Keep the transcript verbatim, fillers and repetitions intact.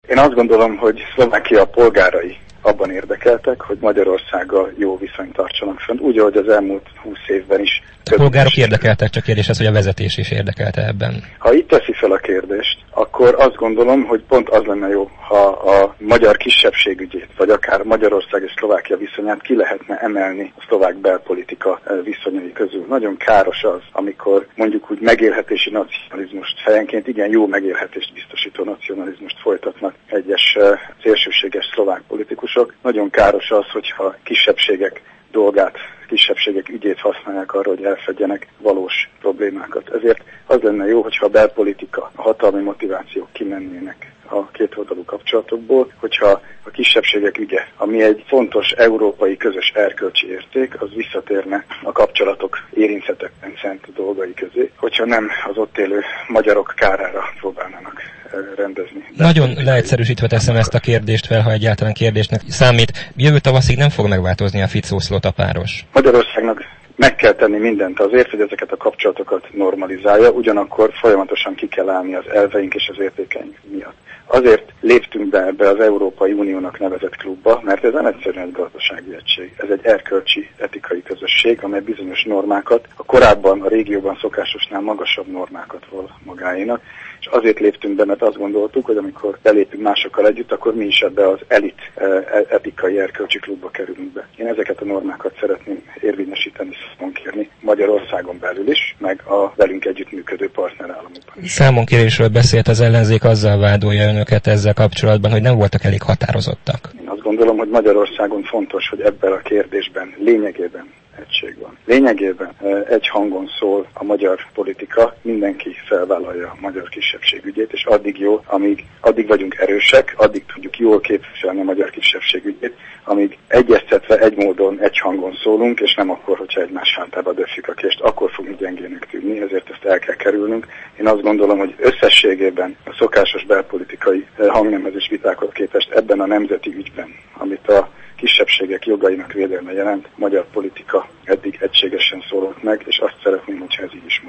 Én azt gondolom, hogy Szlovákia polgárai abban érdekeltek, hogy Magyarországgal jó viszonyt tartsanak fönn, úgy, ahogy az elmúlt húsz évben is. A polgárok érdekeltek, csak kérdés az, hogy a vezetés is érdekelte ebben. Ha itt teszi fel a kérdést, akkor azt gondolom, hogy pont az lenne jó, ha a magyar kisebbségügyét, vagy akár Magyarország és Szlovákia viszonyát ki lehetne emelni a szlovák belpolitika viszonyai közül. Nagyon káros az, amikor mondjuk úgy megélhetési nacionalizmust, fejenként igen jó megélhetést biztosító nacionalizmust folytatnak egyes szélsőséges szlovák politikusok. Nagyon káros az, hogyha kisebbségek dolgát, kisebbségek ügyét használják arra, hogy elfedjenek valós problémákat. Ezért az lenne jó, hogyha a belpolitika, a hatalmi motivációk kimennének a kétoldalú kapcsolatokból, hogyha a kisebbségek ügye, ami egy fontos európai közös erkölcsi érték, az visszatérne a kapcsolatok érinthetetlen szent dolgai közé, hogyha nem az ott élő magyarok kárára próbálnának rendezni. Nagyon leegyszerűsítve teszem ezt a kérdést fel, ha egyáltalán kérdésnek számít. Jövő tavaszig nem fog megváltozni a Ficó-Szlota páros. Magyarországnak meg kell tenni mindent azért, hogy ezeket a kapcsolatokat normalizálja, ugyanakkor folyamatosan ki kell állni az elveink és az értékeink miatt. Azért léptünk be ebbe az Európai Uniónak nevezett klubba, mert ez nem egyszerűen egy gazdasági egység. Ez egy erkölcsi, etikai közösség, amely bizonyos normákat, a korábban a régióban szokásosnál magasabb normákat vol magáénak, és azért léptünk be, mert azt gondoltuk, hogy amikor belépünk másokkal együtt, akkor mi is ebbe az elit etikai erkölcsi klubba kerülünk be. Én ezeket a normákat szeretném érvényesíteni, számon kérni Magyarországon belül is, meg a velünk együttműködő partnerállamokban is. Számonkérésről beszélt az ellenzék, azzal vádolja önöket ezzel kapcsolatban, hogy nem voltak elég határozottak. Én azt gondolom, hogy Magyarországon fontos, hogy ebben a kérdésben lényegében egység van. Lényegében egy hangon szól a magyar politika, mindenki felvállalja a magyar kisebbség ügyét, és addig jó, amíg addig vagyunk erősek, addig tudjuk jól képviselni a magyar kisebbség ügyét, amíg egyeztetve egy módon, egy hangon szólunk, és nem akkor, hogyha egymás hátába döffük a kést, akkor fogunk gyengének tűnni, ezért ezt el kell kerülnünk. Én azt gondolom, hogy összességében a szokásos belpolitikai hangnemhez és vitákhoz képest ebben a nemzeti ügyben, amit a kisebbségek jogainak védelme jelent, magyar politika eddig egységesen szólott meg, és azt szeretném, hogyha ez így is